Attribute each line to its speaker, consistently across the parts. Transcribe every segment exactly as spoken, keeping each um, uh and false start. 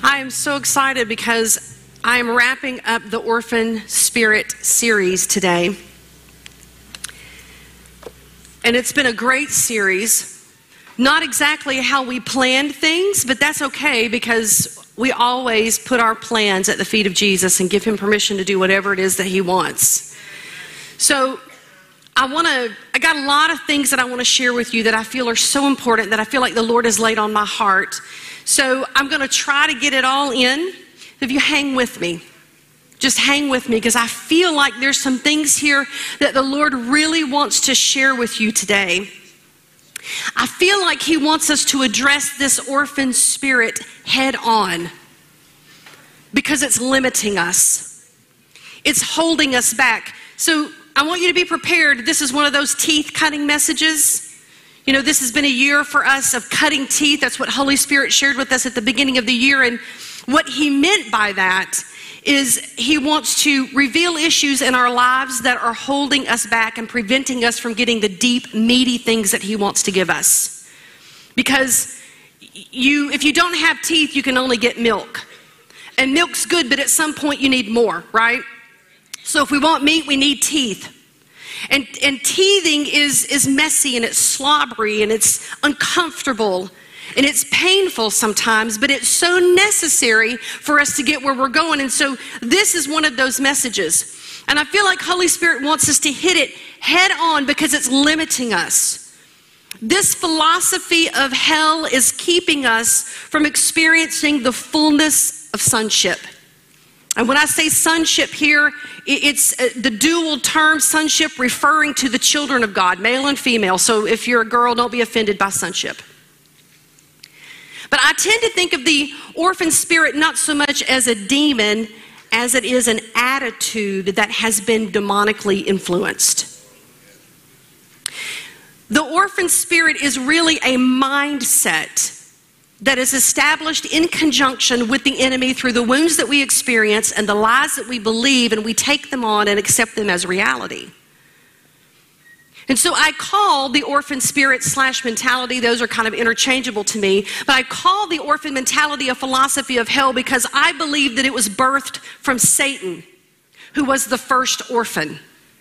Speaker 1: I am so excited because I am wrapping up the Orphan Spirit series today. And it's been a great series. Not exactly how we planned things, but that's okay because we always put our plans at the feet of Jesus and give him permission to do whatever it is that he wants. So I want to, I got a lot of things that I want to share with you that I feel are so important, that I feel like the Lord has laid on my heart. So I'm going to try to get it all in. If you hang with me, just hang with me, because I feel like there's some things here that the Lord really wants to share with you today. I feel like he wants us to address this orphan spirit head on, because it's limiting us. It's holding us back. So I want you to be prepared. This is one of those teeth cutting messages. You know, this has been a year for us of cutting teeth. That's what Holy Spirit shared with us at the beginning of the year. And what he meant by that is he wants to reveal issues in our lives that are holding us back and preventing us from getting the deep, meaty things that he wants to give us. Because you, if you don't have teeth, you can only get milk. And milk's good, but at some point you need more, right? So if we want meat, we need teeth. And, and teething is, is messy, and it's slobbery, and it's uncomfortable, and it's painful sometimes, but it's so necessary for us to get where we're going. And so this is one of those messages. And I feel like Holy Spirit wants us to hit it head on because it's limiting us. This philosophy of hell is keeping us from experiencing the fullness of sonship. And when I say sonship here, it's the dual term sonship referring to the children of God, male and female. So if you're a girl, don't be offended by sonship. But I tend to think of the orphan spirit not so much as a demon as it is an attitude that has been demonically influenced. The orphan spirit is really a mindset that is established in conjunction with the enemy through the wounds that we experience and the lies that we believe, and we take them on and accept them as reality. And so I call the orphan spirit slash mentality, those are kind of interchangeable to me, but I call the orphan mentality a philosophy of hell because I believe that it was birthed from Satan, who was the first orphan.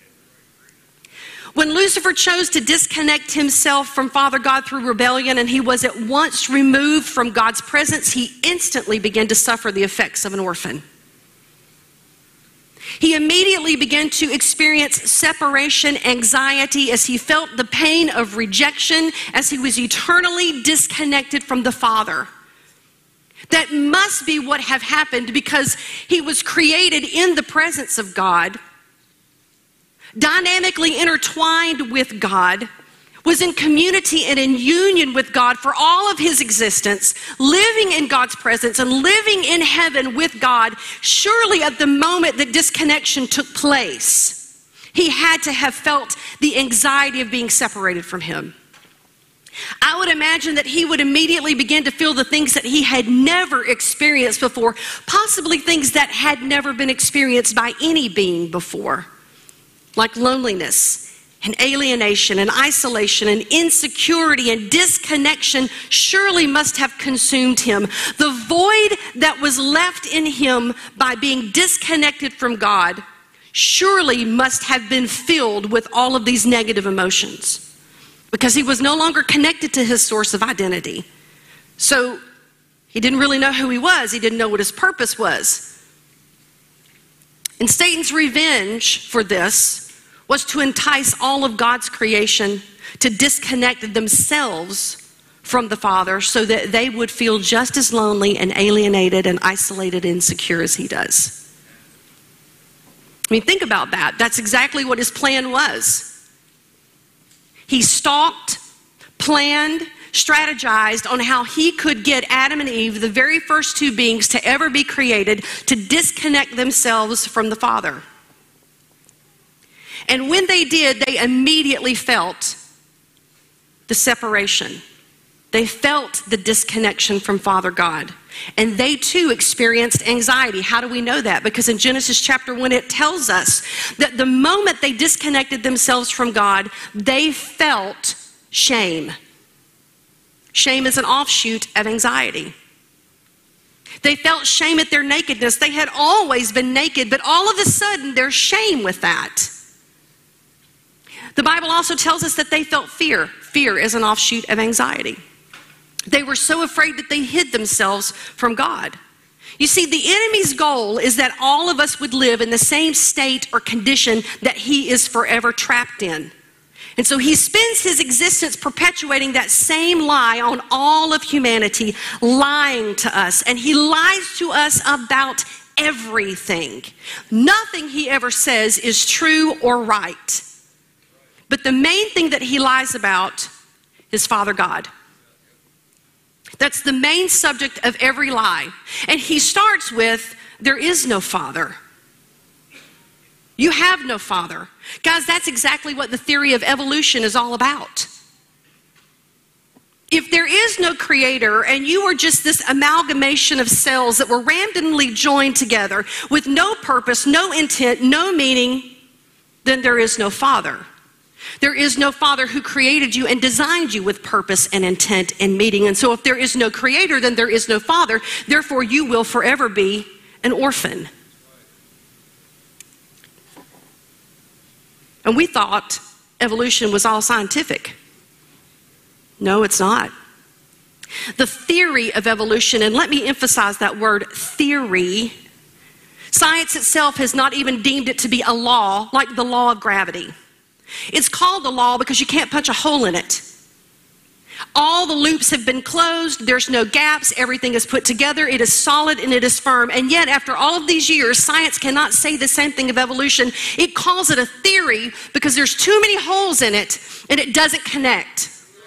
Speaker 1: When Lucifer chose to disconnect himself from Father God through rebellion, and he was at once removed from God's presence, he instantly began to suffer the effects of an orphan. He immediately began to experience separation anxiety as he felt the pain of rejection, as he was eternally disconnected from the Father. That must be what have happened, because he was created in the presence of God, dynamically intertwined with God, was in community and in union with God for all of his existence, living in God's presence and living in heaven with God. Surely at the moment that disconnection took place, he had to have felt the anxiety of being separated from him. I would imagine that he would immediately begin to feel the things that he had never experienced before, possibly things that had never been experienced by any being before, like loneliness and alienation and isolation and insecurity and disconnection surely must have consumed him. The void that was left in him by being disconnected from God surely must have been filled with all of these negative emotions, because he was no longer connected to his source of identity. So he didn't really know who he was. He didn't know what his purpose was. And Satan's revenge for this was to entice all of God's creation to disconnect themselves from the Father so that they would feel just as lonely and alienated and isolated and insecure as he does. I mean, think about that. That's exactly what his plan was. He stalked, planned, strategized on how he could get Adam and Eve, the very first two beings to ever be created, to disconnect themselves from the Father. And when they did, they immediately felt the separation. They felt the disconnection from Father God. And they too experienced anxiety. How do we know that? Because in Genesis chapter one, it tells us that the moment they disconnected themselves from God, they felt shame. Shame is an offshoot of anxiety. They felt shame at their nakedness. They had always been naked, but all of a sudden there's shame with that. The Bible also tells us that they felt fear. Fear is an offshoot of anxiety. They were so afraid that they hid themselves from God. You see, the enemy's goal is that all of us would live in the same state or condition that he is forever trapped in. And so he spends his existence perpetuating that same lie on all of humanity, lying to us. And he lies to us about everything. Nothing he ever says is true or right. But the main thing that he lies about is Father God. That's the main subject of every lie. And he starts with, there is no Father. You have no Father. Guys, that's exactly what the theory of evolution is all about. If there is no creator and you are just this amalgamation of cells that were randomly joined together with no purpose, no intent, no meaning, then there is no Father. There is no Father who created you and designed you with purpose and intent and meaning. And so if there is no creator, then there is no Father. Therefore, you will forever be an orphan. And we thought evolution was all scientific. No, it's not. The theory of evolution, and let me emphasize that word, theory. Science itself has not even deemed it to be a law, like the law of gravity. It's called the law because you can't punch a hole in it. All the loops have been closed. There's no gaps. Everything is put together. It is solid and it is firm. And yet, after all of these years, science cannot say the same thing of evolution. It calls it a theory because there's too many holes in it and it doesn't connect.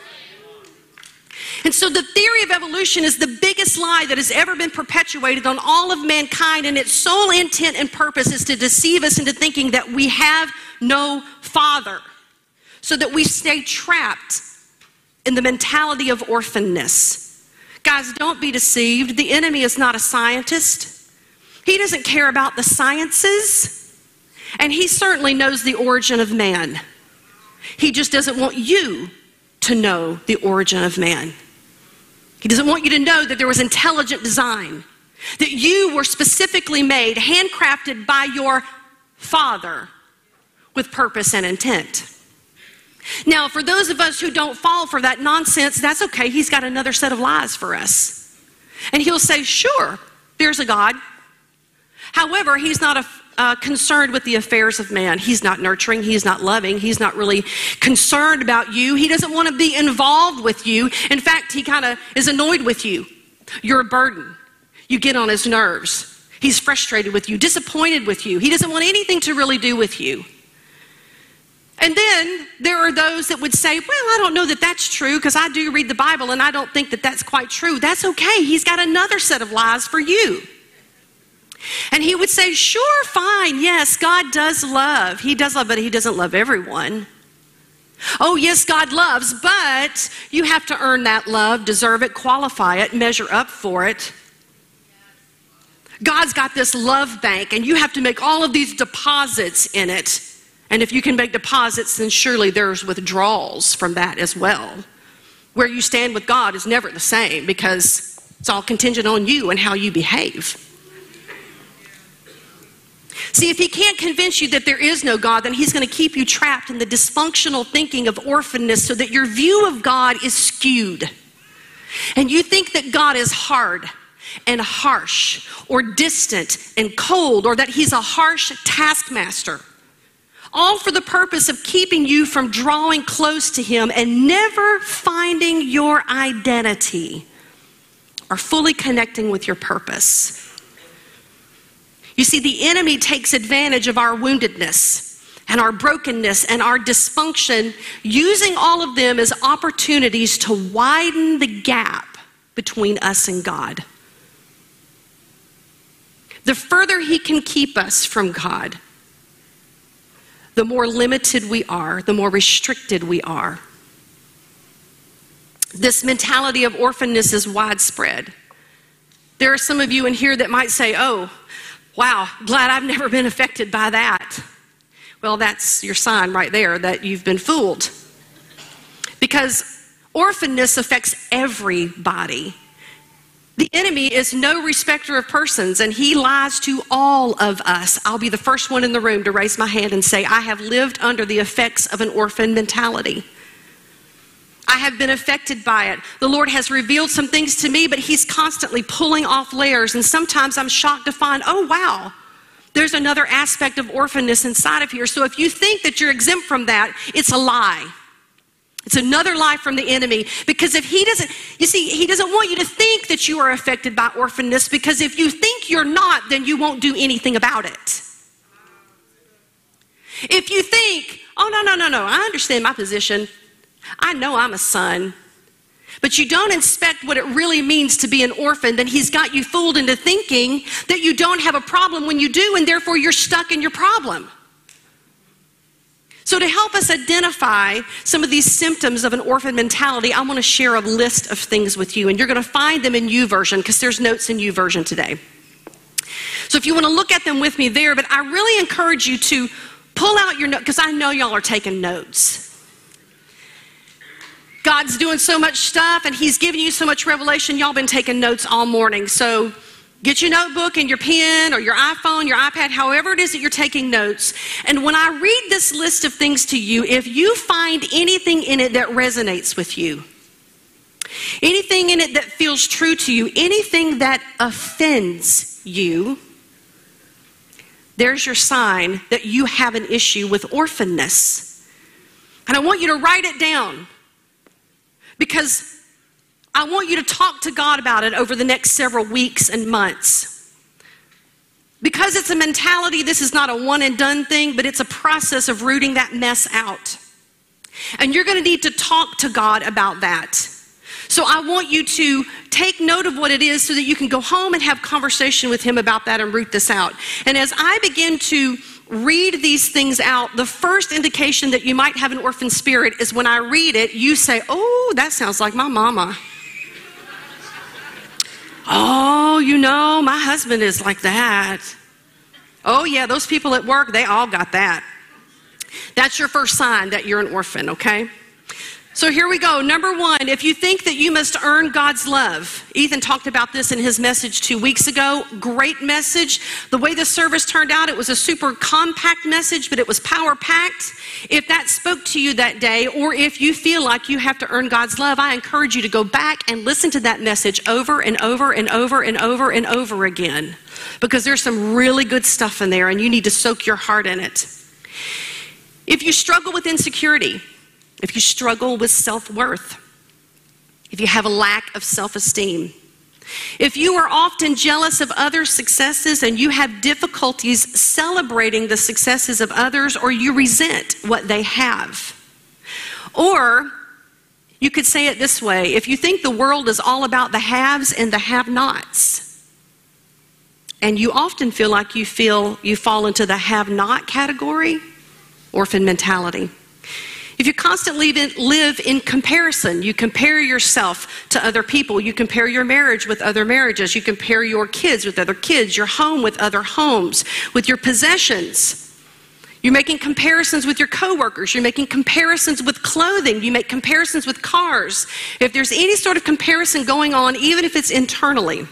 Speaker 1: And so the theory of evolution is the biggest lie that has ever been perpetuated on all of mankind, and its sole intent and purpose is to deceive us into thinking that we have no Father, so that we stay trapped in the mentality of orphanness. Guys, don't be deceived. The enemy is not a scientist. He doesn't care about the sciences, and he certainly knows the origin of man. He just doesn't want you to know the origin of man. He doesn't want you to know that there was intelligent design, that you were specifically made, handcrafted by your Father with purpose and intent. Now, for those of us who don't fall for that nonsense, that's okay. He's got another set of lies for us. And he'll say, sure, there's a God. However, he's not a, uh, concerned with the affairs of man. He's not nurturing. He's not loving. He's not really concerned about you. He doesn't want to be involved with you. In fact, he kind of is annoyed with you. You're a burden. You get on his nerves. He's frustrated with you, disappointed with you. He doesn't want anything to really do with you. And then there are those that would say, well, I don't know that that's true because I do read the Bible and I don't think that that's quite true. That's okay. He's got another set of lies for you. And he would say, sure, fine, yes, God does love. He does love, but he doesn't love everyone. Oh, yes, God loves, but you have to earn that love, deserve it, qualify it, measure up for it. God's got this love bank, and you have to make all of these deposits in it. And if you can make deposits, then surely there's withdrawals from that as well. Where you stand with God is never the same because it's all contingent on you and how you behave. See, if he can't convince you that there is no God, then he's going to keep you trapped in the dysfunctional thinking of orphanness so that your view of God is skewed. And you think that God is hard and harsh or distant and cold, or that he's a harsh taskmaster, all for the purpose of keeping you from drawing close to him and never finding your identity or fully connecting with your purpose. You see, the enemy takes advantage of our woundedness and our brokenness and our dysfunction, using all of them as opportunities to widen the gap between us and God. The further he can keep us from God, the more limited we are, the more restricted we are. This mentality of orphanness is widespread. There are some of you in here that might say, oh, wow, glad I've never been affected by that. Well, that's your sign right there that you've been fooled. Because orphanness affects everybody. The enemy is no respecter of persons, and he lies to all of us. I'll be the first one in the room to raise my hand and say, I have lived under the effects of an orphan mentality. I have been affected by it. The Lord has revealed some things to me, but he's constantly pulling off layers, and sometimes I'm shocked to find, oh wow, there's another aspect of orphanness inside of here. So if you think that you're exempt from that, it's a lie. It's another lie from the enemy, because if he doesn't, you see, he doesn't want you to think that you are affected by orphanness, because if you think you're not, then you won't do anything about it. If you think, oh, no, no, no, no, I understand my position. I know I'm a son. But you don't inspect what it really means to be an orphan, then he's got you fooled into thinking that you don't have a problem when you do, and therefore you're stuck in your problem. So to help us identify some of these symptoms of an orphan mentality, I want to share a list of things with you, and you're going to find them in YouVersion, because there's notes in YouVersion today. So if you want to look at them with me there, but I really encourage you to pull out your notes, because I know y'all are taking notes. God's doing so much stuff, and he's giving you so much revelation. Y'all been taking notes all morning. So get your notebook and your pen or your iPhone, your iPad, however it is that you're taking notes. And when I read this list of things to you, if you find anything in it that resonates with you, anything in it that feels true to you, anything that offends you, there's your sign that you have an issue with orphanness. And I want you to write it down, because I want you to talk to God about it over the next several weeks and months. Because it's a mentality, this is not a one and done thing, but it's a process of rooting that mess out. And you're going to need to talk to God about that. So I want you to take note of what it is so that you can go home and have conversation with him about that and root this out. And as I begin to read these things out, the first indication that you might have an orphan spirit is when I read it, you say, oh, that sounds like my mama. Oh, you know, my husband is like that. Oh yeah, those people at work, they all got that. That's your first sign that you're an orphan, okay? So here we go. Number one, if you think that you must earn God's love. Ethan talked about this in his message two weeks ago. Great message. The way the service turned out, it was a super compact message, but it was power-packed. If that spoke to you that day, or if you feel like you have to earn God's love, I encourage you to go back and listen to that message over and over and over and over and over again, because there's some really good stuff in there, and you need to soak your heart in it. If you struggle with insecurity, if you struggle with self-worth, if you have a lack of self-esteem, if you are often jealous of others' successes and you have difficulties celebrating the successes of others, or you resent what they have, or you could say it this way, if you think the world is all about the haves and the have-nots, and you often feel like you feel you fall into the have-not category, orphan mentality. If you constantly live in comparison, you compare yourself to other people, you compare your marriage with other marriages, you compare your kids with other kids, your home with other homes, with your possessions. You're making comparisons with your coworkers, you're making comparisons with clothing, you make comparisons with cars. If there's any sort of comparison going on, even if it's internally.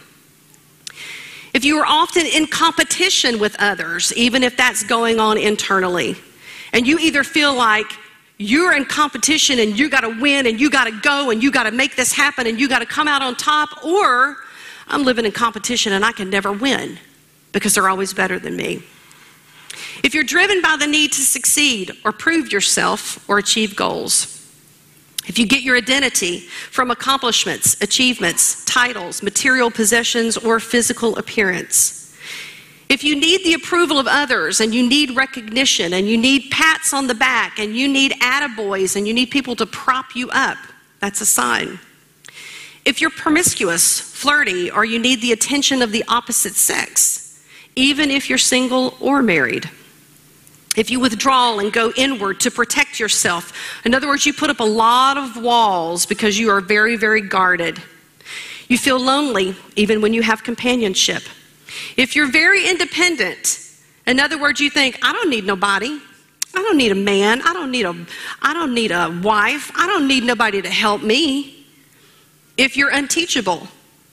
Speaker 1: If you are often in competition with others, even if that's going on internally, and you either feel like you're in competition and you got to win and you got to go and you got to make this happen and you got to come out on top, or I'm living in competition and I can never win because they're always better than me. If you're driven by the need to succeed or prove yourself or achieve goals, if you get your identity from accomplishments, achievements, titles, material possessions, or physical appearance, if you need the approval of others and you need recognition and you need pats on the back and you need attaboys and you need people to prop you up, that's a sign. If you're promiscuous, flirty, or you need the attention of the opposite sex, even if you're single or married. If you withdraw and go inward to protect yourself, in other words, you put up a lot of walls because you are very, very guarded. You feel lonely even when you have companionship. If you're very independent, in other words, you think, I don't need nobody. I don't need a man. I don't need a, I don't need a wife. I don't need nobody to help me. If you're unteachable,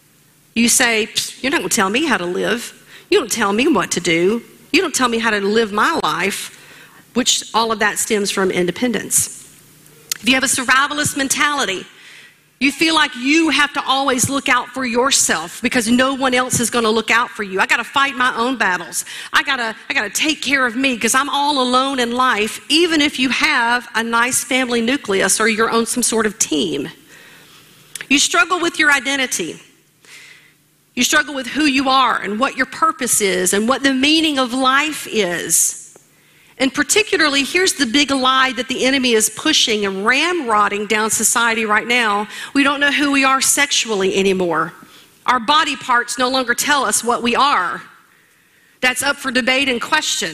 Speaker 1: You say, you're not going to tell me how to live. You don't tell me what to do. You don't tell me how to live my life, which all of that stems from independence. If you have a survivalist mentality, you feel like you have to always look out for yourself because no one else is going to look out for you. I got to fight my own battles. I got to I got to take care of me because I'm all alone in life, even if you have a nice family nucleus or you're on some sort of team. You struggle with your identity. You struggle with who you are and what your purpose is and what the meaning of life is. And particularly, here's the big lie that the enemy is pushing and ramrodding down society right now. We don't know who we are sexually anymore. Our body parts no longer tell us what we are. That's up for debate and question.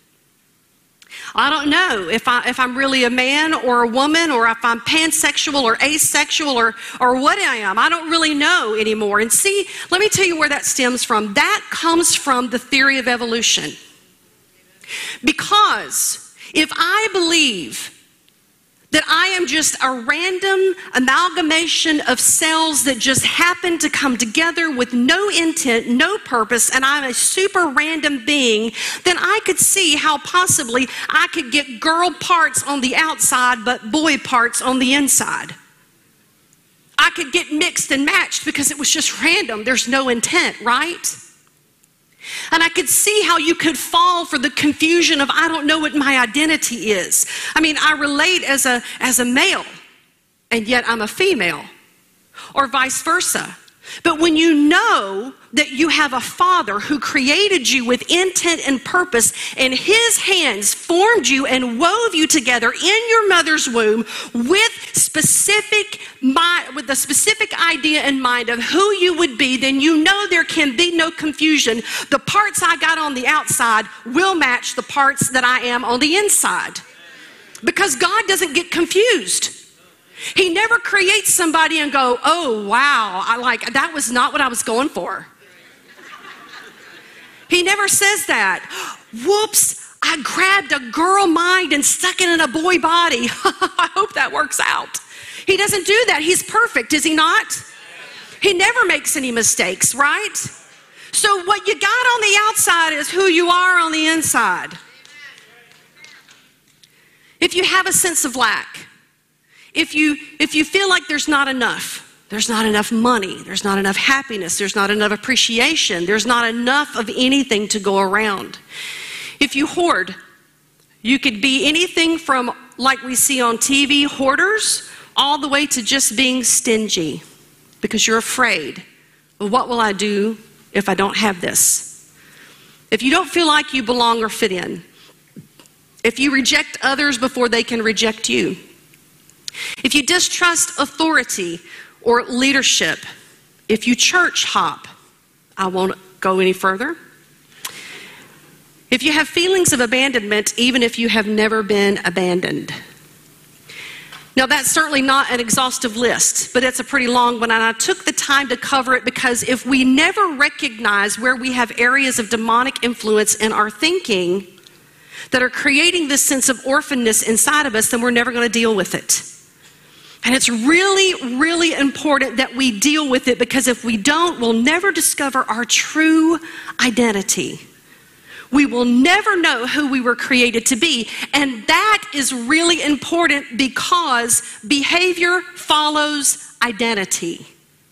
Speaker 1: I don't know if, I, if I'm really a man or a woman or if I'm pansexual or asexual or, or what I am. I don't really know anymore. And see, let me tell you where that stems from. That comes from the theory of evolution. Because if I believe that I am just a random amalgamation of cells that just happen to come together with no intent, no purpose, and I'm a super random being, then I could see how possibly I could get girl parts on the outside but boy parts on the inside. I could get mixed and matched because it was just random. There's no intent, right? And I could see how you could fall for the confusion of, I don't know what my identity is. I mean, I relate as a, as a male, and yet I'm a female, or vice versa. But when you know that you have a Father who created you with intent and purpose, and His hands formed you and wove you together in your mother's womb with specific mind, with the specific idea in mind of who you would be, then you know there can be no confusion. The parts I got on the outside will match the parts that I am on the inside. Because God doesn't get confused. He never creates somebody and go, oh, wow, I like, that was not what I was going for. He never says that. Whoops, I grabbed a girl mind and stuck it in a boy body. I hope that works out. He doesn't do that. He's perfect, is he not? He never makes any mistakes, right? So what you got on the outside is who you are on the inside. If you have a sense of lack, If you, if you feel like there's not enough, there's not enough money, there's not enough happiness, there's not enough appreciation, there's not enough of anything to go around. If you hoard, you could be anything from, like we see on T V, hoarders, all the way to just being stingy because you're afraid. Well, what will I do if I don't have this? If you don't feel like you belong or fit in, if you reject others before they can reject you, if you distrust authority or leadership, if you church hop, I won't go any further. If you have feelings of abandonment, even if you have never been abandoned. Now, that's certainly not an exhaustive list, but it's a pretty long one, and I took the time to cover it because if we never recognize where we have areas of demonic influence in our thinking that are creating this sense of orphanness inside of us, then we're never going to deal with it. And it's really, really important that we deal with it because if we don't, we'll never discover our true identity. We will never know who we were created to be. And that is really important because behavior follows identity.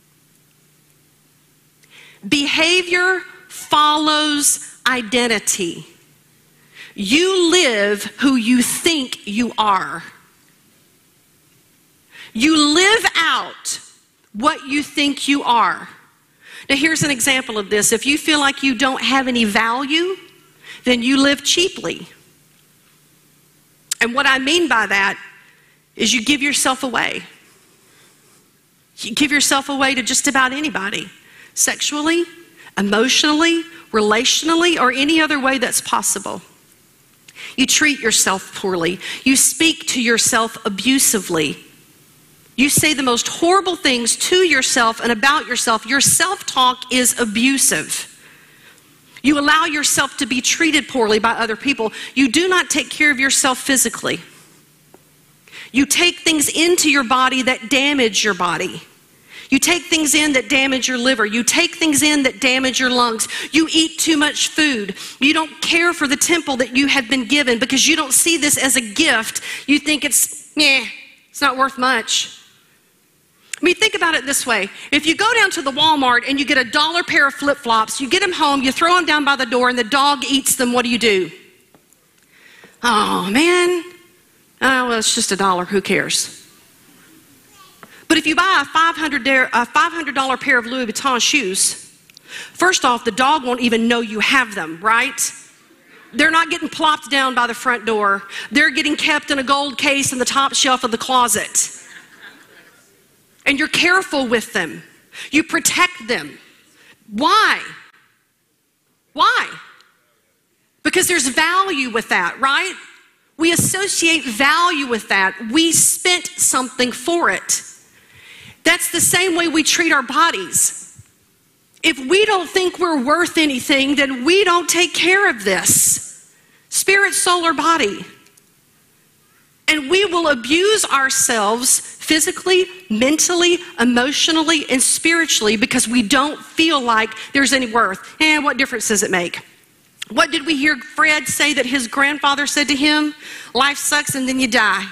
Speaker 1: Behavior follows identity. You live who you think you are. You live out what you think you are. Now, here's an example of this. If you feel like you don't have any value, then you live cheaply. And what I mean by that is you give yourself away. You give yourself away to just about anybody, sexually, emotionally, relationally, or any other way that's possible. You treat yourself poorly. You speak to yourself abusively. You say the most horrible things to yourself and about yourself. Your self-talk is abusive. You allow yourself to be treated poorly by other people. You do not take care of yourself physically. You take things into your body that damage your body. You take things in that damage your liver. You take things in that damage your lungs. You eat too much food. You don't care for the temple that you have been given because you don't see this as a gift. You think it's, yeah, it's not worth much. I mean, think about it this way. If you go down to the Walmart and you get a dollar pair of flip-flops, you get them home, you throw them down by the door, and the dog eats them, what do you do? Oh, man. Oh, well, it's just a dollar. Who cares? But if you buy a five hundred dollars pair of Louis Vuitton shoes, first off, the dog won't even know you have them, right? They're not getting plopped down by the front door. They're getting kept in a gold case in the top shelf of the closet. And you're careful with them. You protect them. Why? Why? Because there's value with that, right? We associate value with that. We spent something for it. That's the same way we treat our bodies. If we don't think we're worth anything, then we don't take care of this. Spirit, soul, or body. And we will abuse ourselves physically, mentally, emotionally, and spiritually because we don't feel like there's any worth. And what difference does it make? What did we hear Fred say that his grandfather said to him? Life sucks and then you die.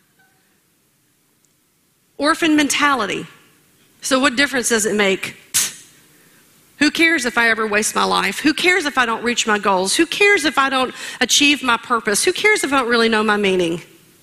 Speaker 1: Orphan mentality. So what difference does it make? Pfft. Who cares if I ever waste my life? Who cares if I don't reach my goals? Who cares if I don't achieve my purpose? Who cares if I don't really know my meaning?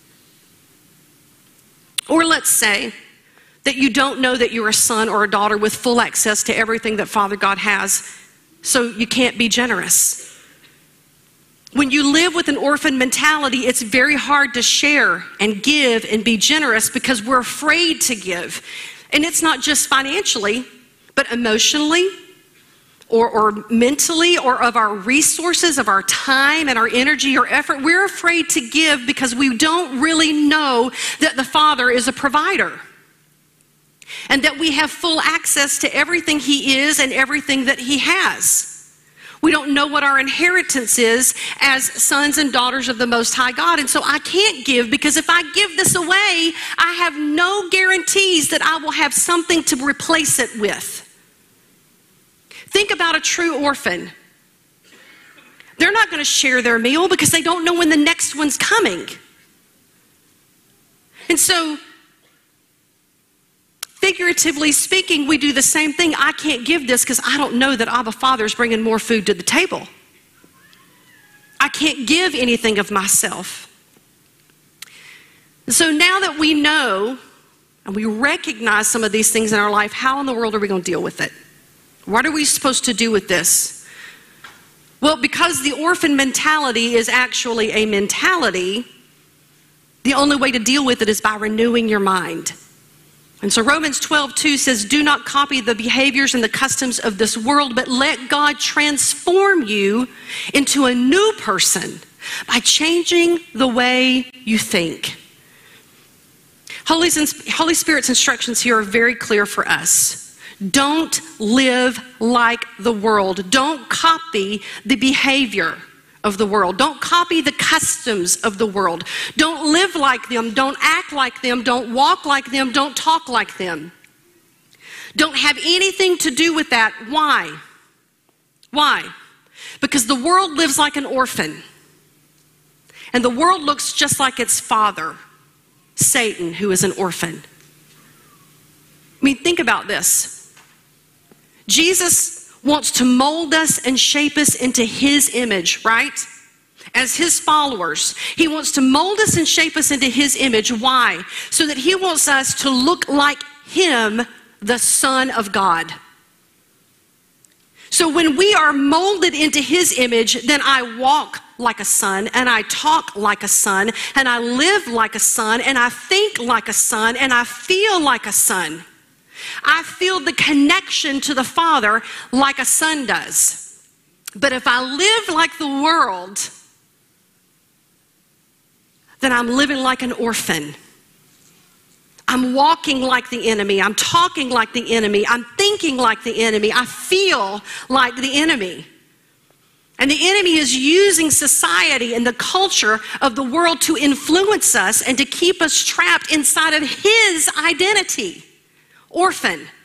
Speaker 1: Or let's say that you don't know that you're a son or a daughter with full access to everything that Father God has, so you can't be generous. When you live with an orphan mentality, it's very hard to share and give and be generous because we're afraid to give. And it's not just financially, but emotionally or, or mentally or of our resources, of our time and our energy or effort. We're afraid to give because we don't really know that the Father is a provider and that we have full access to everything He is and everything that He has. We don't know what our inheritance is as sons and daughters of the Most High God. And so I can't give because if I give this away, I have no guarantees that I will have something to replace it with. Think about a true orphan. They're not going to share their meal because they don't know when the next one's coming. And so, figuratively speaking, we do the same thing. I can't give this because I don't know that Abba Father is bringing more food to the table. I can't give anything of myself. So now that we know and we recognize some of these things in our life, how in the world are we going to deal with it? What are we supposed to do with this? Well, because the orphan mentality is actually a mentality, the only way to deal with it is by renewing your mind. And so Romans twelve two says, do not copy the behaviors and the customs of this world, but let God transform you into a new person by changing the way you think. Holy, Holy Spirit's instructions here are very clear for us. Don't live like the world. Don't copy the behavior of the world. Don't copy the customs of the world. Don't live like them. Don't act like them. Don't walk like them. Don't talk like them. Don't have anything to do with that. Why? Why? Because the world lives like an orphan. And the world looks just like its father, Satan, who is an orphan. I mean, think about this. Jesus wants to mold us and shape us into His image, right? As His followers. He wants to mold us and shape us into His image. Why? So that He wants us to look like Him, the Son of God. So when we are molded into His image, then I walk like a son, and I talk like a son, and I live like a son, and I think like a son, and I feel like a son. I feel the connection to the Father like a son does. But if I live like the world, then I'm living like an orphan. I'm walking like the enemy. I'm talking like the enemy. I'm thinking like the enemy. I feel like the enemy. And the enemy is using society and the culture of the world to influence us and to keep us trapped inside of his identity. Orphan.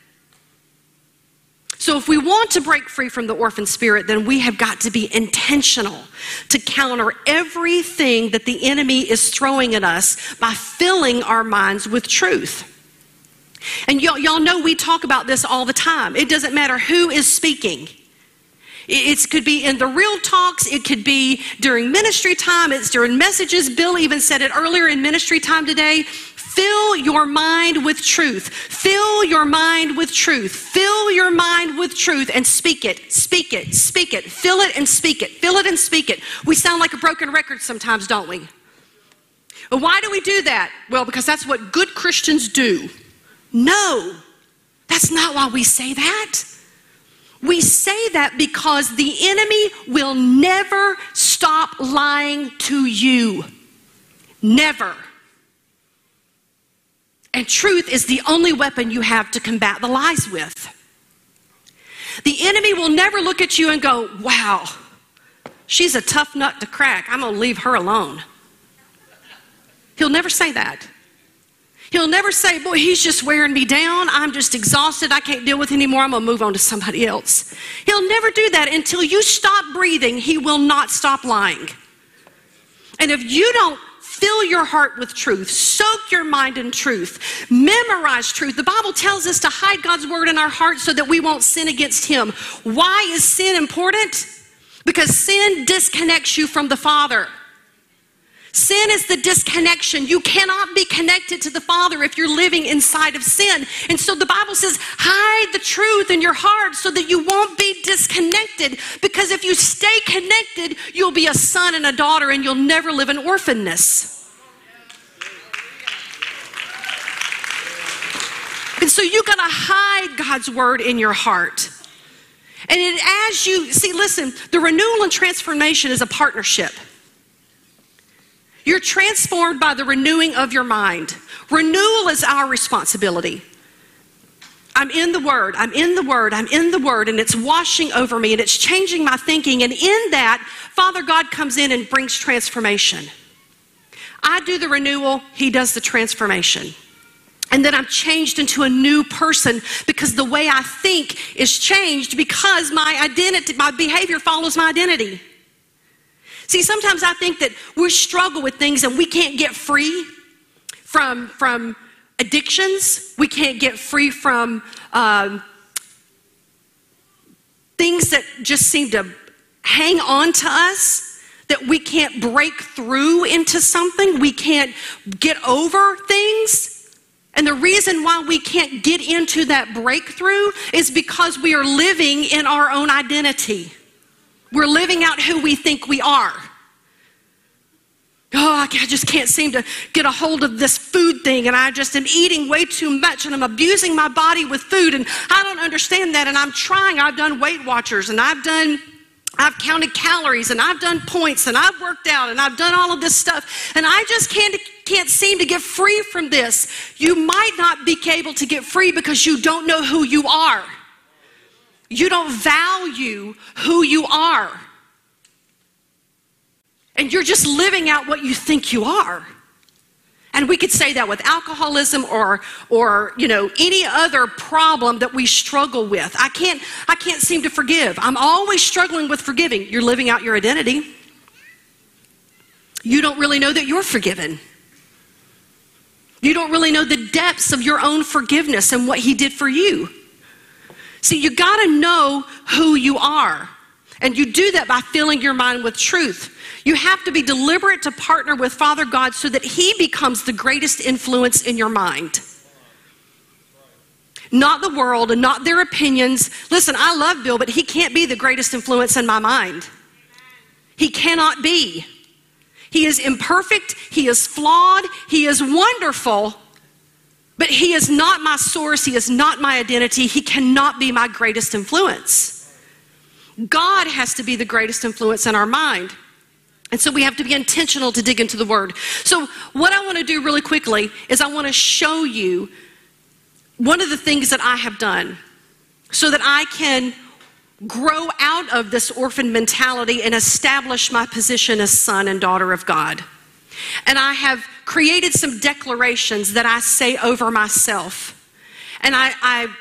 Speaker 1: So if we want to break free from the orphan spirit, then we have got to be intentional to counter everything that the enemy is throwing at us by filling our minds with truth. And y'all, y'all know we talk about this all the time. It doesn't matter who is speaking. It could be in the real talks. It could be during ministry time. It's during messages. Bill even said it earlier in ministry time today. Fill your mind with truth. Fill your mind with truth. Fill your mind with truth and speak it. Speak it. Speak it. Fill it and speak it. Fill it and speak it. We sound like a broken record sometimes, don't we? But why do we do that? Well, because that's what good Christians do. No, that's not why we say that. We say that because the enemy will never stop lying to you. Never. And truth is the only weapon you have to combat the lies with. The enemy will never look at you and go, wow, she's a tough nut to crack. I'm going to leave her alone. He'll never say that. He'll never say, boy, he's just wearing me down. I'm just exhausted. I can't deal with it anymore. I'm going to move on to somebody else. He'll never do that. Until you stop breathing, he will not stop lying. And if you don't fill your heart with truth, soak your mind in truth, memorize truth. The Bible tells us to hide God's word in our hearts so that we won't sin against him. Why is sin important? Because sin disconnects you from the Father. Sin is the disconnection. You cannot be connected to the Father if you're living inside of sin. And so the Bible says, hide the truth in your heart so that you won't be disconnected. Because if you stay connected, you'll be a son and a daughter and you'll never live in orphanness. And so you gotta hide God's word in your heart. And it, as you, see, listen, the renewal and transformation is a partnership. You're transformed by the renewing of your mind. Renewal is our responsibility. I'm in the Word, I'm in the Word, I'm in the Word, and it's washing over me, and it's changing my thinking. And in that, Father God comes in and brings transformation. I do the renewal, he does the transformation. And then I'm changed into a new person because the way I think is changed because my identity, my behavior follows my identity. See, sometimes I think that we struggle with things and we can't get free from, from addictions. We can't get free from um, things that just seem to hang on to us, that we can't break through into something. We can't get over things. And the reason why we can't get into that breakthrough is because we are living in our own identity. We're living out who we think we are. Oh, I just can't seem to get a hold of this food thing, and I just am eating way too much, and I'm abusing my body with food, and I don't understand that, and I'm trying. I've done Weight Watchers, and I've done, I've counted calories, and I've done points, and I've worked out, and I've done all of this stuff, and I just can't, can't seem to get free from this. You might not be able to get free because you don't know who you are. You don't value who you are. And you're just living out what you think you are. And we could say that with alcoholism or, or you know, any other problem that we struggle with. I can't, I can't seem to forgive. I'm always struggling with forgiving. You're living out your identity. You don't really know that you're forgiven. You don't really know the depths of your own forgiveness and what he did for you. See, you got to know who you are. And you do that by filling your mind with truth. You have to be deliberate to partner with Father God so that he becomes the greatest influence in your mind. Not the world and not their opinions. Listen, I love Bill, but he can't be the greatest influence in my mind. He cannot be. He is imperfect. He is flawed. He is wonderful. But he is not my source. He is not my identity. He cannot be my greatest influence. God has to be the greatest influence in our mind. And so we have to be intentional to dig into the Word. So what I want to do really quickly is I want to show you one of the things that I have done so that I can grow out of this orphan mentality and establish my position as son and daughter of God. And I have created some declarations that I say over myself. And I, I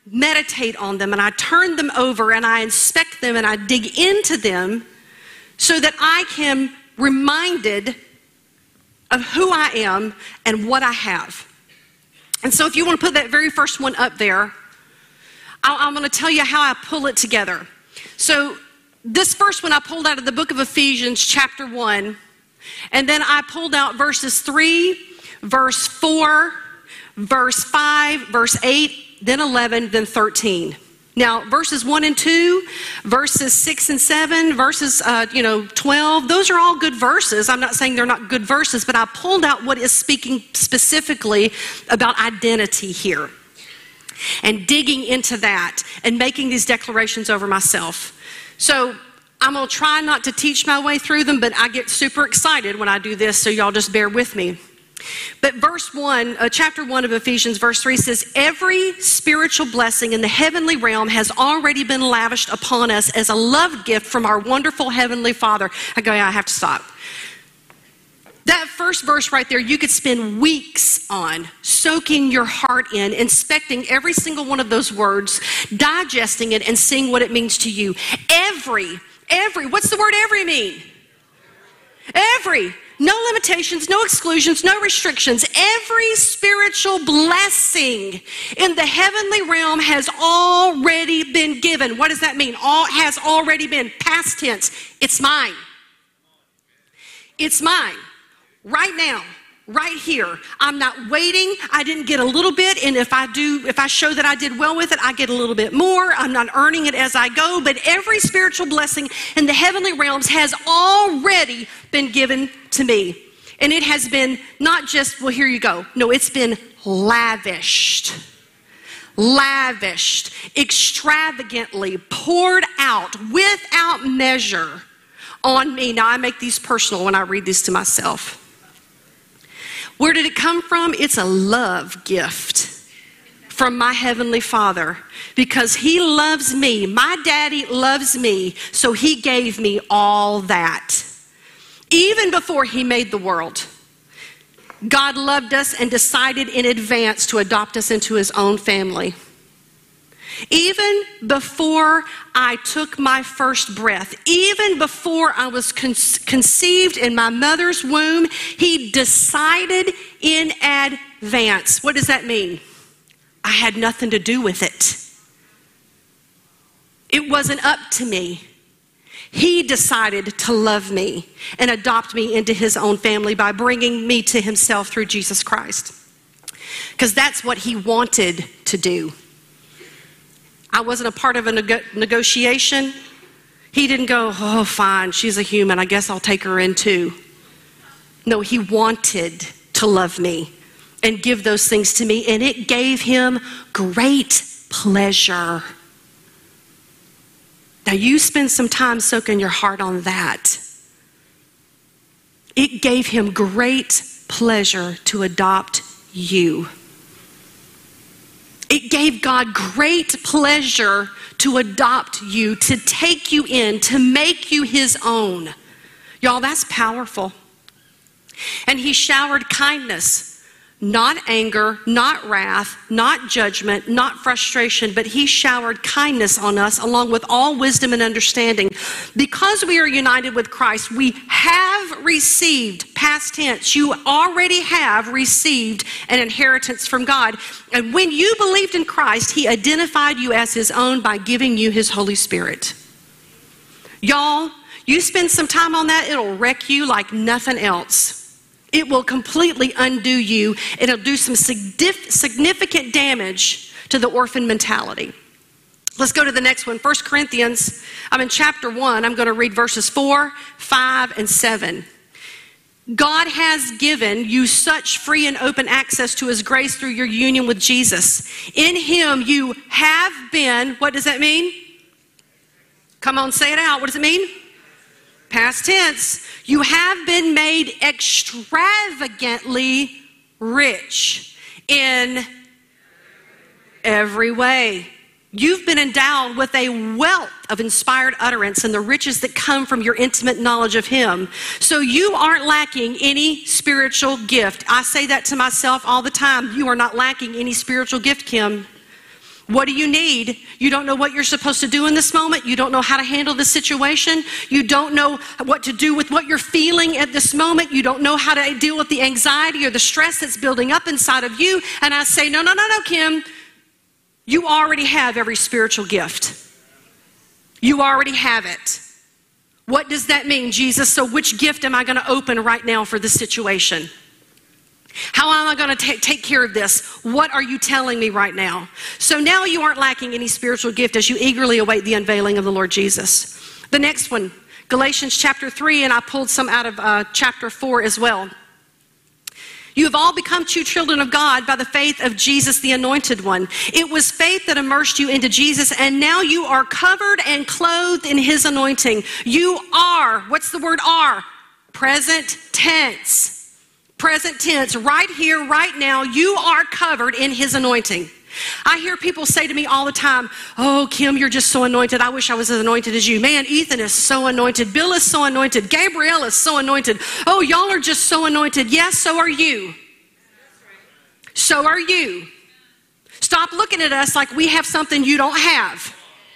Speaker 1: meditate on them and I turn them over and I inspect them and I dig into them so that I can be reminded of who I am and what I have. And so if you want to put that very first one up there, I'm going to tell you how I pull it together. So this first one I pulled out of the book of Ephesians chapter one, and then I pulled out verses three, verse four, verse five, verse eight, then eleven, then thirteen. Now, verses one and two, verses six and seven, verses, uh, you know, twelve, those are all good verses. I'm not saying they're not good verses, but I pulled out what is speaking specifically about identity here and digging into that and making these declarations over myself. So I'm going to try not to teach my way through them, but I get super excited when I do this, so y'all just bear with me. But verse one, uh, chapter one of Ephesians, verse three says, every spiritual blessing in the heavenly realm has already been lavished upon us as a love gift from our wonderful heavenly Father. I go, yeah, I have to stop. That first verse right there, you could spend weeks on soaking your heart in, inspecting every single one of those words, digesting it, and seeing what it means to you. Every, every, what's the word every mean? Every. No limitations, no exclusions, no restrictions. Every spiritual blessing in the heavenly realm has already been given. What does that mean? All has already been. Past tense. It's mine. It's mine. Right now. Right here. I'm not waiting. I didn't get a little bit, and if I do, if I show that I did well with it, I get a little bit more. I'm not earning it as I go, but every spiritual blessing in the heavenly realms has already been given to me. And it has been not just, well, here you go. No, it's been lavished. Lavished, extravagantly poured out without measure on me. Now, I make these personal when I read these to myself. Where did it come from? It's a love gift from my heavenly Father because he loves me. My daddy loves me, so he gave me all that. Even before he made the world, God loved us and decided in advance to adopt us into his own family. Even before I took my first breath, even before I was con- conceived in my mother's womb, he decided in advance. What does that mean? I had nothing to do with it. It wasn't up to me. He decided to love me and adopt me into his own family by bringing me to himself through Jesus Christ. Because that's what he wanted to do. I wasn't a part of a neg- negotiation. He didn't go, oh, fine, she's a human. I guess I'll take her in too. No, he wanted to love me and give those things to me, and it gave him great pleasure. Now, you spend some time soaking your heart on that. It gave him great pleasure to adopt you. It gave God great pleasure to adopt you, to take you in, to make you his own. Y'all, that's powerful. And he showered kindness, not anger, not wrath, not judgment, not frustration, but he showered kindness on us along with all wisdom and understanding. Because we are united with Christ, we have received, past tense, you already have received an inheritance from God. And when you believed in Christ, he identified you as his own by giving you his Holy Spirit. Y'all, you spend some time on that, it'll wreck you like nothing else. It will completely undo you. It'll do some significant damage to the orphan mentality. Let's go to the next one. First Corinthians, I'm in chapter one. I'm going to read verses four, five, and seven. God has given you such free and open access to his grace through your union with Jesus. In him you have been, what does that mean? Come on, say it out. What does it mean? Past tense. You have been made extravagantly rich in every way. You've been endowed with a wealth of inspired utterance and the riches that come from your intimate knowledge of him. So you aren't lacking any spiritual gift. I say that to myself all the time. You are not lacking any spiritual gift, Kim. What do you need? You don't know what you're supposed to do in this moment. You don't know how to handle the situation. You don't know what to do with what you're feeling at this moment. You don't know how to deal with the anxiety or the stress that's building up inside of you. And I say, no, no, no, no, Kim. You already have every spiritual gift. You already have it. What does that mean, Jesus? So which gift am I going to open right now for this situation? How am I going to take care of this? What are you telling me right now? So now you aren't lacking any spiritual gift as you eagerly await the unveiling of the Lord Jesus. The next one, Galatians chapter three, and I pulled some out of uh, chapter four as well. You have all become true children of God by the faith of Jesus, the Anointed One. It was faith that immersed you into Jesus, and now you are covered and clothed in His anointing. You are, what's the word are? Present tense. Present tense, right here, right now, you are covered in His anointing. I hear people say to me all the time, oh, Kim, you're just so anointed. I wish I was as anointed as you. Man, Ethan is so anointed. Bill is so anointed. Gabrielle is so anointed. Oh, y'all are just so anointed. Yes, so are you. So are you. Stop looking at us like we have something you don't have.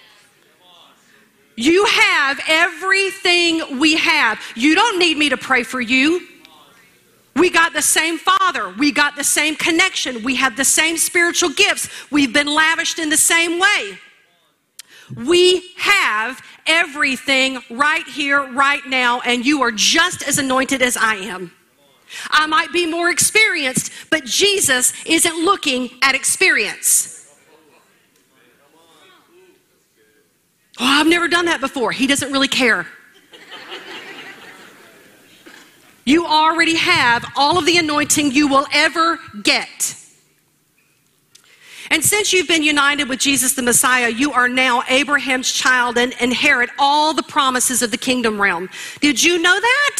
Speaker 1: You have everything we have. You don't need me to pray for you. We got the same Father. We got the same connection. We have the same spiritual gifts. We've been lavished in the same way. We have everything right here, right now, and you are just as anointed as I am. I might be more experienced, but Jesus isn't looking at experience. Oh, I've never done that before. He doesn't really care. You already have all of the anointing you will ever get. And since you've been united with Jesus the Messiah, you are now Abraham's child and inherit all the promises of the kingdom realm. Did you know that?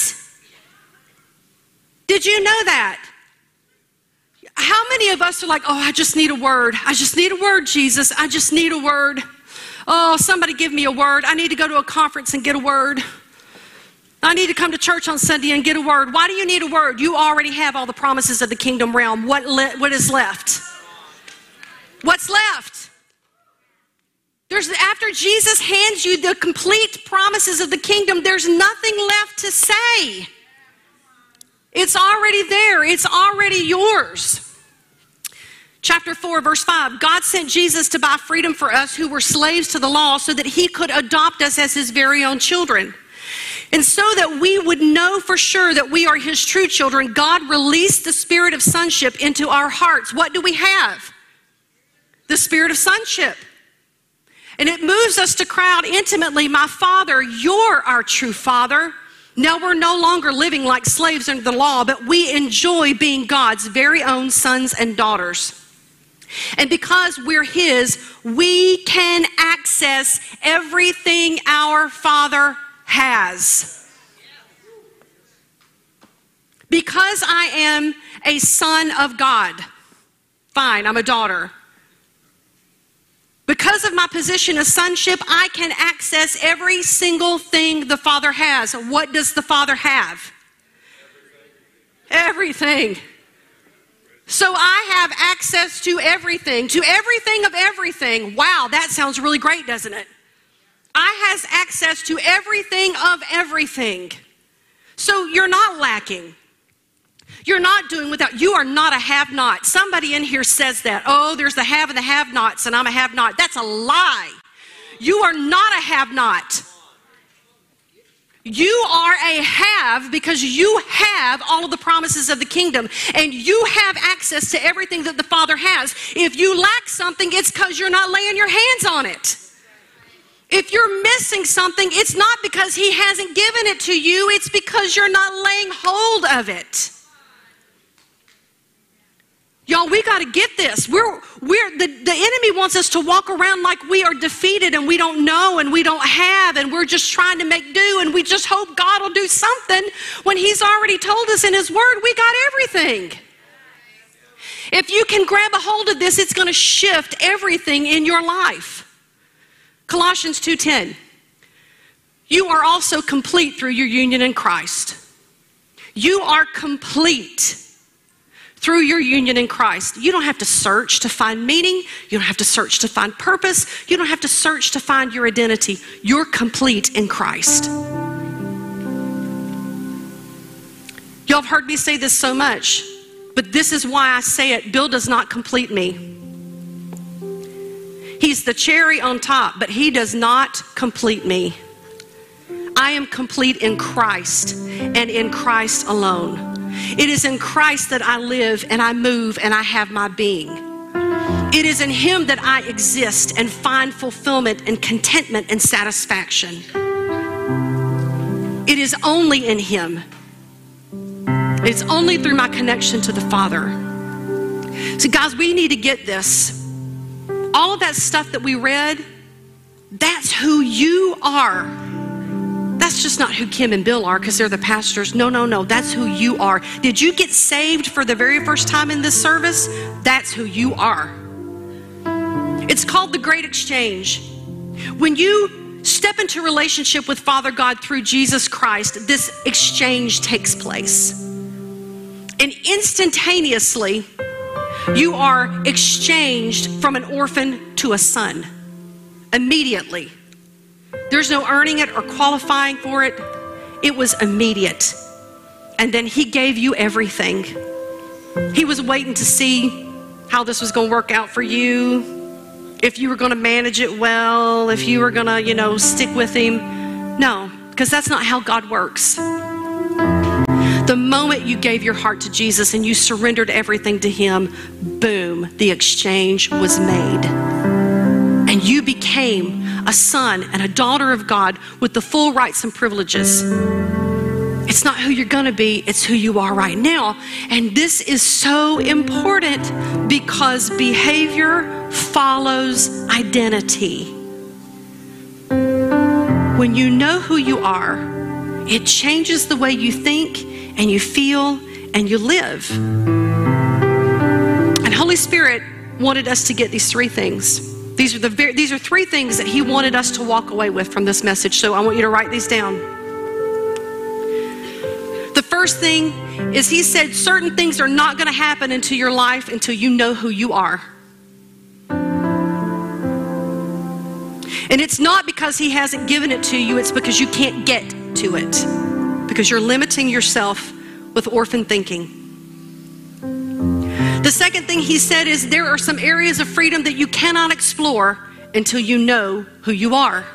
Speaker 1: Did you know that? How many of us are like, oh, I just need a word. I just need a word, Jesus. I just need a word. Oh, somebody give me a word. I need to go to a conference and get a word. I need to come to church on Sunday and get a word. Why do you need a word? You already have all the promises of the kingdom realm. What, le- what is left? What's left? There's, after Jesus hands you the complete promises of the kingdom, there's nothing left to say. It's already there. It's already yours. Chapter four, verse five, God sent Jesus to buy freedom for us who were slaves to the law so that He could adopt us as His very own children. And so that we would know for sure that we are His true children, God released the spirit of sonship into our hearts. What do we have? The spirit of sonship. And it moves us to cry out intimately, my Father, you're our true Father. Now we're no longer living like slaves under the law, but we enjoy being God's very own sons and daughters. And because we're His, we can access everything our Father has. Because I am a son of God, fine, I'm a daughter. Because of my position of sonship, I can access every single thing the Father has. What does the Father have? Everything. So I have access to everything, to everything of everything. Wow, that sounds really great, doesn't it? I has access to everything of everything. So you're not lacking. You're not doing without. You are not a have-not. Somebody in here says that. Oh, there's the have and the have-nots, and I'm a have-not. That's a lie. You are not a have-not. You are a have because you have all of the promises of the kingdom, and you have access to everything that the Father has. If you lack something, it's because you're not laying your hands on it. If you're missing something, it's not because He hasn't given it to you. It's because you're not laying hold of it. Y'all, we got to get this. We're, we're, the, the enemy wants us to walk around like we are defeated and we don't know and we don't have and we're just trying to make do and we just hope God will do something when He's already told us in His Word we got everything. If you can grab a hold of this, it's going to shift everything in your life. Colossians two ten. You are also complete through your union in Christ. You are complete through your union in Christ. You don't have to search to find meaning. You don't have to search to find purpose. You don't have to search to find your identity. You're complete in Christ. Y'all have heard me say this so much, but this is why I say it. Bill does not complete me. He's the cherry on top, but he does not complete me. I am complete in Christ and in Christ alone. It is in Christ that I live and I move and I have my being. It is in him that I exist and find fulfillment and contentment and satisfaction. It is only in him. It's only through my connection to the Father. So guys, we need to get this. All of that stuff that we read, that's who you are. That's just not who Kim and Bill are because they're the pastors. No, no, no. That's who you are. Did you get saved for the very first time in this service? That's who you are. It's called the Great Exchange. When you step into relationship with Father God through Jesus Christ, this exchange takes place. And instantaneously, you are exchanged from an orphan to a son. Immediately. There's no earning it or qualifying for it. It was immediate. And then he gave you everything. He was waiting to see how this was going to work out for you. If you were going to manage it well. If you were going to, you know, stick with him. No, because that's not how God works. The moment you gave your heart to Jesus and you surrendered everything to him, boom, the exchange was made. And you became a son and a daughter of God with the full rights and privileges. It's not who you're going to be, it's who you are right now. And this is so important because behavior follows identity. When you know who you are, it changes the way you think and you feel and you live. And Holy Spirit wanted us to get these three things. These are the very, these are three things that he wanted us to walk away with from this message. So I want you to write these down. The first thing is he said certain things are not going to happen into your life until you know who you are. And it's not because he hasn't given it to you, it's because you can't get to it. Because you're limiting yourself with orphan thinking. The second thing he said is there are some areas of freedom that you cannot explore until you know who you are.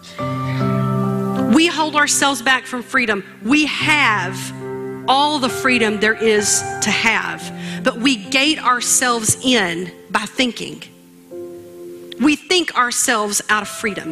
Speaker 1: We hold ourselves back from freedom. We have all the freedom there is to have, but we gate ourselves in by thinking. We think ourselves out of freedom.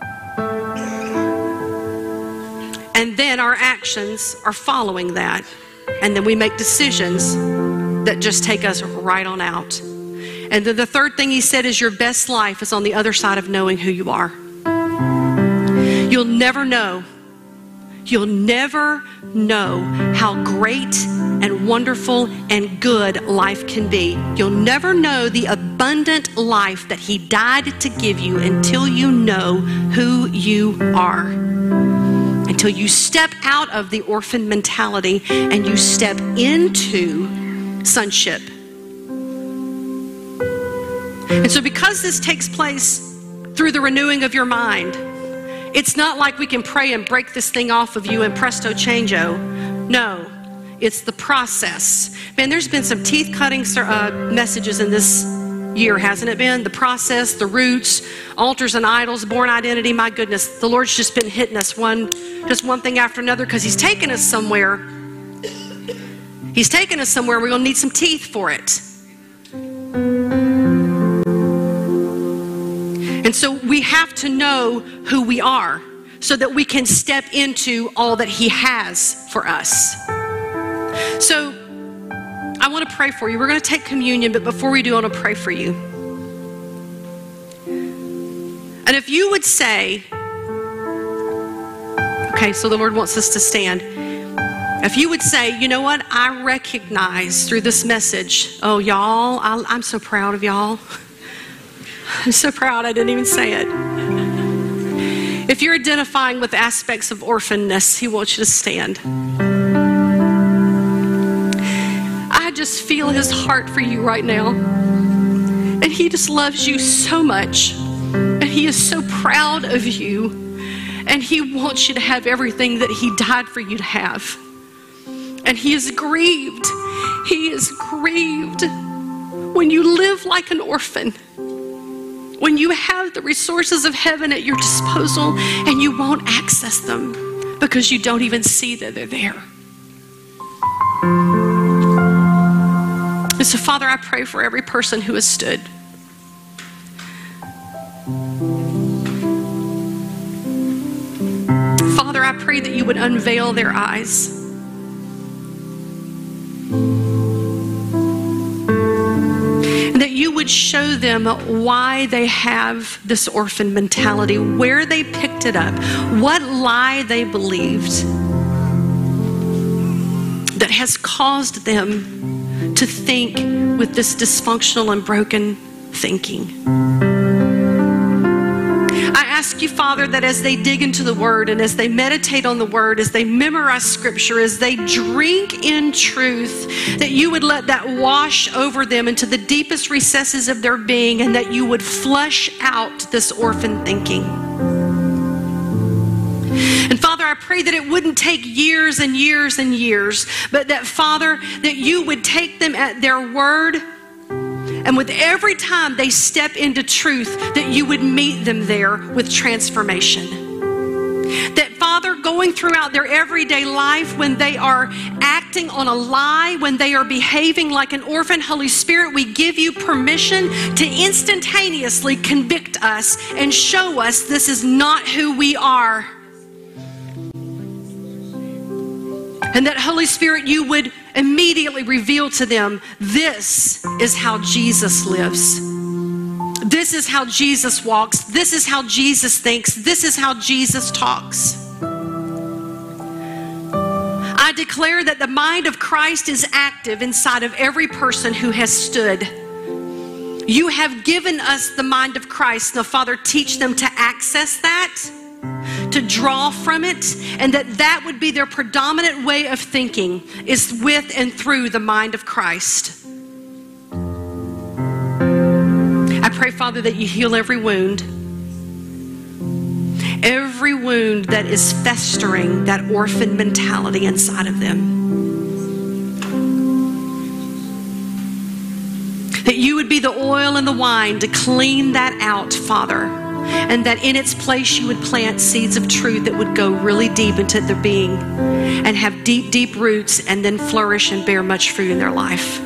Speaker 1: And then our actions are following that. And then we make decisions that just take us right on out. And then the third thing he said is your best life is on the other side of knowing who you are. You'll never know. You'll never know how great and wonderful and good life can be. You'll never know the abundant life that he died to give you until you know who you are. Until you step out of the orphan mentality and you step into sonship. And so because this takes place through the renewing of your mind, it's not like we can pray and break this thing off of you and presto changeo. No, it's the process. Man, there's been some teeth-cutting uh, messages in this year, hasn't it been? The process, the roots, altars and idols, born identity. My goodness, the Lord's just been hitting us one, just one thing after another because he's taken us somewhere. He's taken us somewhere. We're going to need some teeth for it. And so we have to know who we are so that we can step into all that he has for us. So I want to pray for you. We're going to take communion, but before we do, I want to pray for you. And if you would say, okay, so the Lord wants us to stand. If you would say, you know what, I recognize through this message, oh, y'all, I, I'm so proud of y'all. I'm so proud I didn't even say it. If you're identifying with aspects of orphanness, he wants you to stand. I just just feel his heart for you right now. And he just loves you so much. And he is so proud of you. And he wants you to have everything that he died for you to have. And he is grieved. He is grieved when you live like an orphan. When you have the resources of heaven at your disposal and you won't access them because you don't even see that they're there. And so, Father, I pray for every person who has stood. Father, I pray that you would unveil their eyes. And that you would show them why they have this orphan mentality, where they picked it up, what lie they believed that has caused them to think with this dysfunctional and broken thinking. I ask you, Father, that as they dig into the Word and as they meditate on the Word, as they memorize Scripture, as they drink in truth, that you would let that wash over them into the deepest recesses of their being, and that you would flush out this orphan thinking. And Father, I pray that it wouldn't take years and years and years, but that, Father, that you would take them at their word, and with every time they step into truth, that you would meet them there with transformation. That, Father, going throughout their everyday life, when they are acting on a lie, when they are behaving like an orphan, Holy Spirit, we give you permission to instantaneously convict us and show us this is not who we are. And that, Holy Spirit, you would immediately reveal to them, this is how Jesus lives. This is how Jesus walks. This is how Jesus thinks. This is how Jesus talks. I declare that the mind of Christ is active inside of every person who has stood. You have given us the mind of Christ. Now, Father, teach them to access that, to draw from it, and that that would be their predominant way of thinking, is with and through the mind of Christ. I pray, Father, that you heal every wound. Every wound that is festering that orphan mentality inside of them. That you would be the oil and the wine to clean that out, Father. And that in its place you would plant seeds of truth that would go really deep into their being and have deep, deep roots, and then flourish and bear much fruit in their life.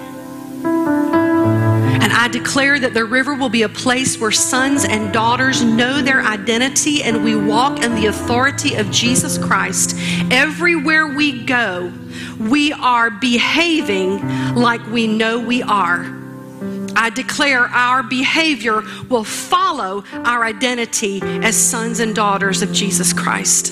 Speaker 1: And I declare that the river will be a place where sons and daughters know their identity, and we walk in the authority of Jesus Christ. Everywhere we go, we are behaving like we know we are. I declare our behavior will follow our identity as sons and daughters of Jesus Christ.